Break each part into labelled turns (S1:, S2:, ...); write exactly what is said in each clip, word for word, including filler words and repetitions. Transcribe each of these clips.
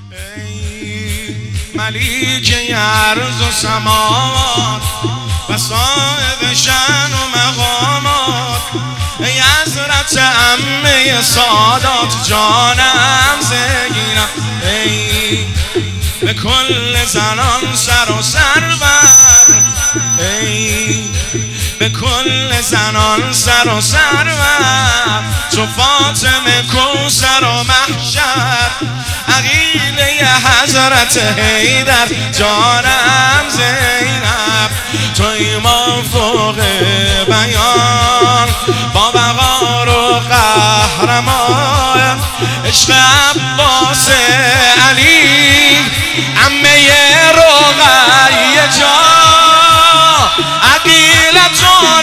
S1: ای ملیک ارض و سماوات و صاحب شأن و مقامات، ای حضرت عمه سادات جانم زگیرم. ای به کل زنان سر و سرور، ای به کل زنان سر و سرور، چو فاطمه کوثر و محشر، عقیله حضرت حیدر جانم زینب. توی ما فوق بیان با وقار و قهرمان، عشق عباس علی عمه رقیه جان، عقیلة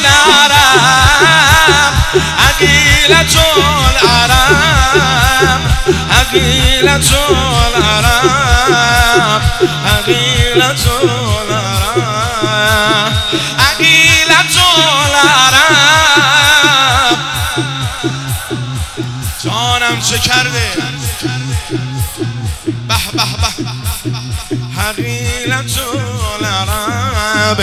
S1: العرب عقیلة العرب عقیلة العرب عقیلة العرب عقیلة العرب. جانم چه کرده به به به عقیلة العرب.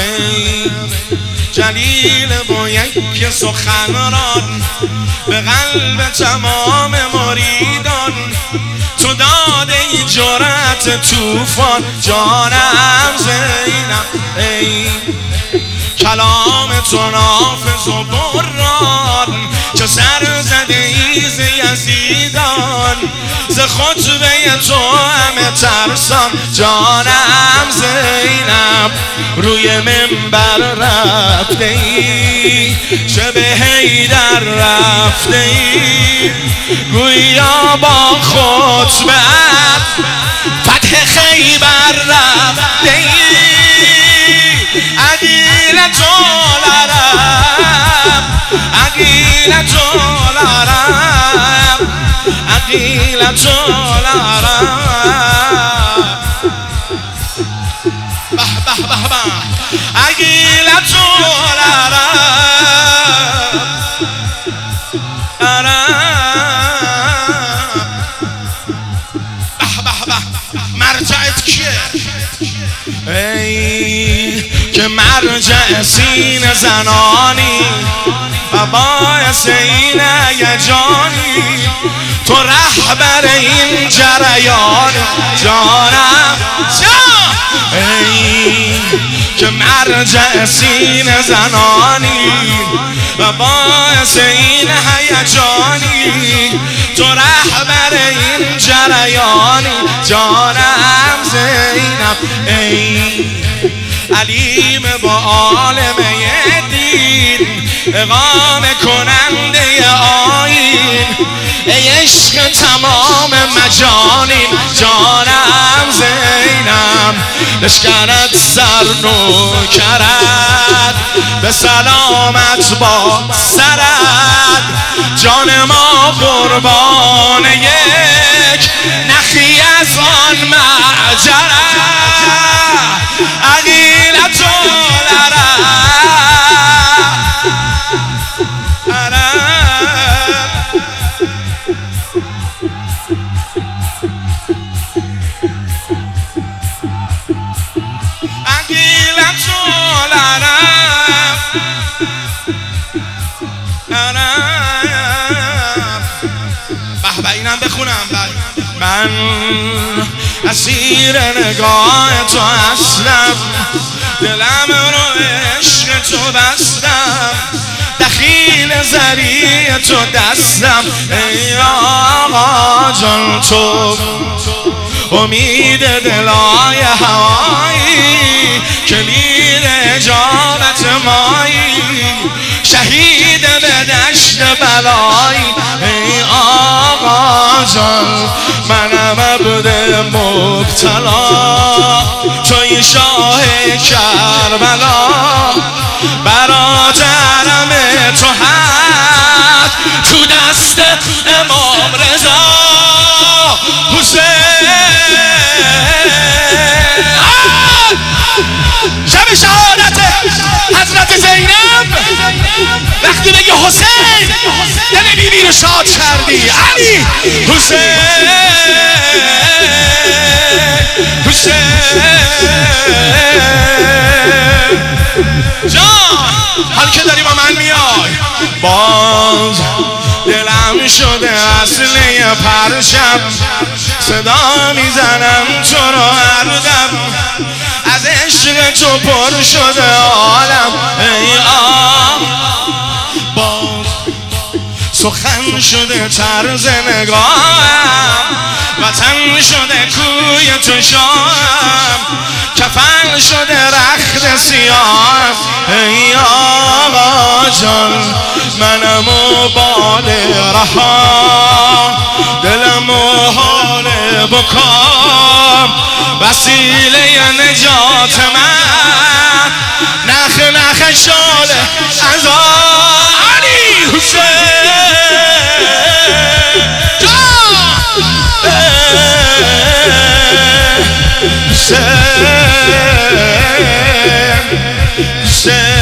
S1: جلیل با یک سخنران به قلب تمام مریدان، تو داده ای جرأت طوفان جانم زینب. ای کلام تو نافذ و بران، چه سر زده ای ز یزیدان، ز خطبه تو همه ترسان جانم زینب. روی منبر رفته ای چه به حیدر رفته ای، گویا با خطبه‌ات فتح خیبر رفته ای. عقیلة العرب عقیلة العرب عقیلة العرب. به به به به عقیلة العرب عرب. به به به مرجعت کیه؟ ای که مرجع سین زنانی و باعث این هیجانی، تو رهبر این جریان جانم جان. ای که مرجع سین زنانی و باعث این هیجانی، تو رهبر این جریانی جانم زینب. ای علیم با عالمه دین، اقامه کننده آیین، ای عشق تمام مجانین جانم زینب. لشکرت سر نوکرت به سلامت با سرت، جان ما قربان یک نخی از آن معجرت. عقیلة العرب عرب. عقیلة العرب عرب. به به اینم بخونم. من اسیر نگاه تو هستم، دلم رو عشق تو بستم، دخیل زریع تو دستم. ای آقا جان تو امید دلای هوایی، کلید اجابت مایی، شهید به دشت بلایی. ای آقا جان منم عبد مبتلا، توی شاه کربلا، برادرم تو هست تو دست امام رضا حسین. شب شهادت حضرت زینب وقتی بگی حسین دل بیبی رو شاد کردی. علی حسین جان حال که داری با من میای باز دلم شده اصله پرشم صدا میزنم تو رو هر دم از عشق تو پر شده عالم ای آه باز سخن شده طرز نگاهم وطن شده کوی تو شام کفن شده رخت سیاه ای آقا جان منم و بال رها دلم و حال بکام وسیله نجات من نخ نخ شال از علی حسین Say, say